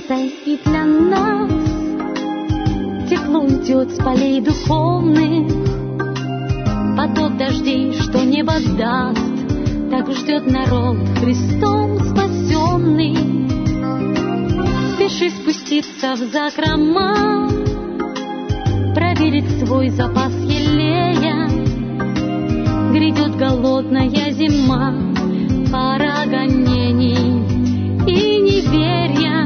лето и для нас тепло уйдет с полей духовных. Поток дождей, что небо даст, так ждет народ Христом спасенный. Спеши спуститься в закрома, проверить свой запас елея. Грядет голодная зима, пора гонений и неверия.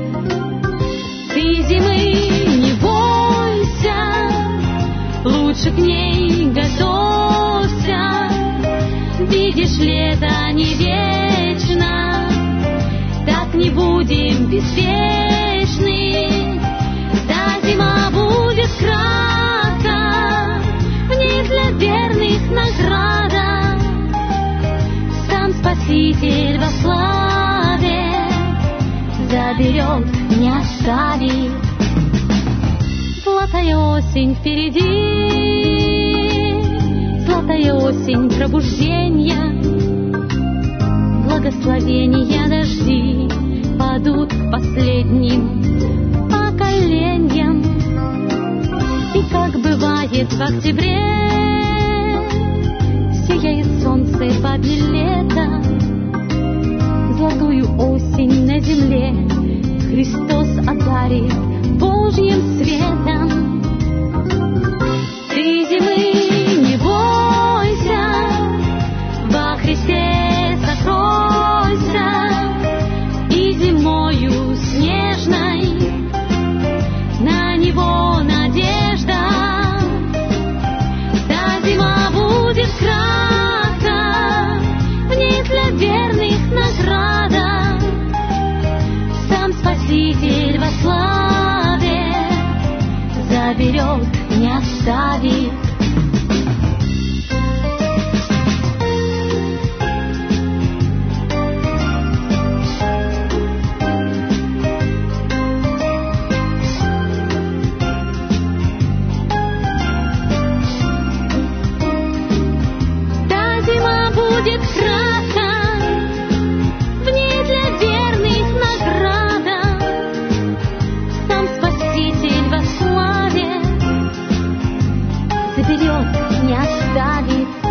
Ты зимы не бойся, лучше к ней готовься. Видишь, лето не вечно, так не будем беспечны. Да, зима будет кратко, в ней для верных награда. Сам Спаситель во славе заберет, не оставит. Золотая осень впереди, золотая осень пробуждения. Благословения дожди падут к последним поколениям. И как бывает в октябре, сияет солнце по дне лета. Золотую осень на земле Христос одарит Божьим светом. Ты зимы не бойся, во Христе сокройся, и зимою снежной на Него надежда. Да, зима будет кратко, в ней для верных награда. Сам Спаситель во славе заберет, не оставит. Будет кратко, в ней для верных награда. Сам Спаситель во славе заберет, не оставит.